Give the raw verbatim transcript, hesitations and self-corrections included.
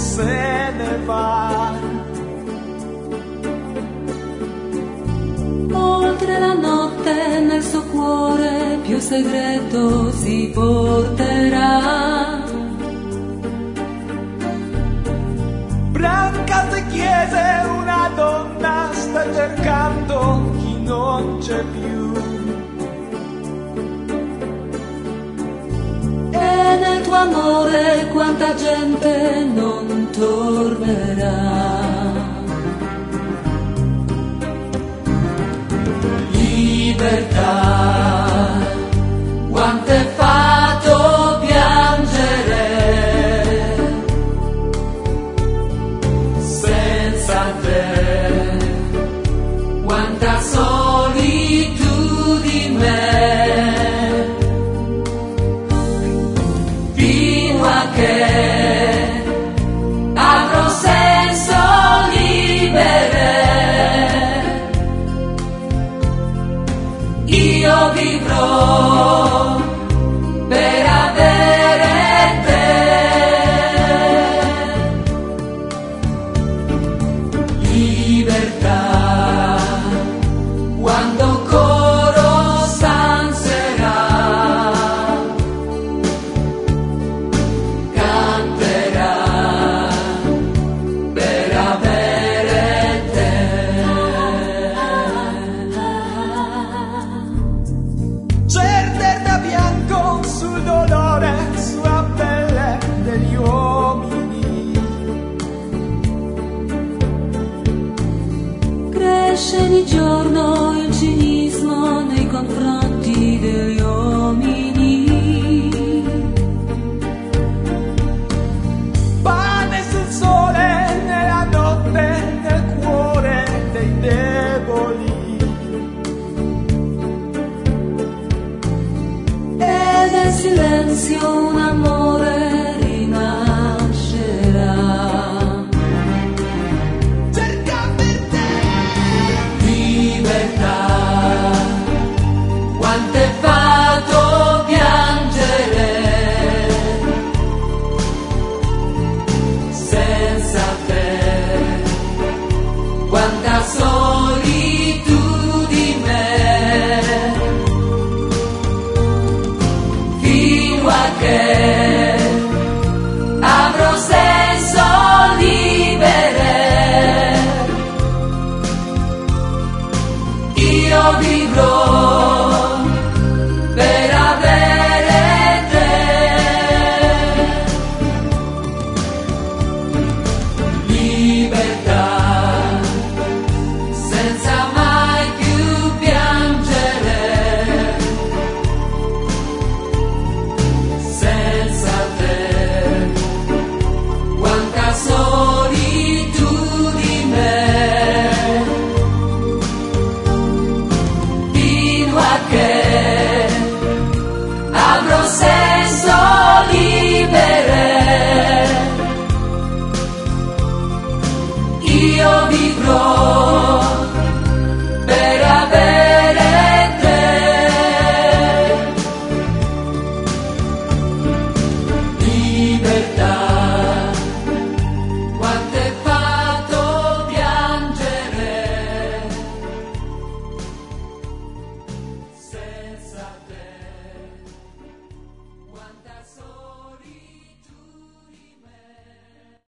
se ne va. Oltre la notte nel suo cuore più segreto si porterà. Branca ti chiese, una donna sta cercando chi non c'è più. E nel tuo amore quanta gente non tornerà. Libertà, quanto è fatto piangere senza te, quanta solitudine, fino a che avrò senso libere. Io vivrò per avere te. Libertà, quando coro stanzerà, canterà per avere te. Certe da bianco sul dolore, sulla pelle degli uomini. Cresce di giorno il cinismo nei confronti degli uomini. Pane sul sole, nella notte, nel cuore dei deboli. E nel silenzio un amore rinascerà. Cerca per te Libertà, quanto è fatto piangere senza te, quanta solitudine, fino a che avrò senso libere. Io vivrò